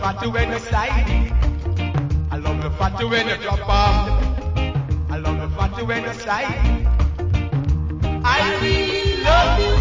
fatty when you slide. I love the fatty when you drop off. I love the fatty when you slide. I really love you.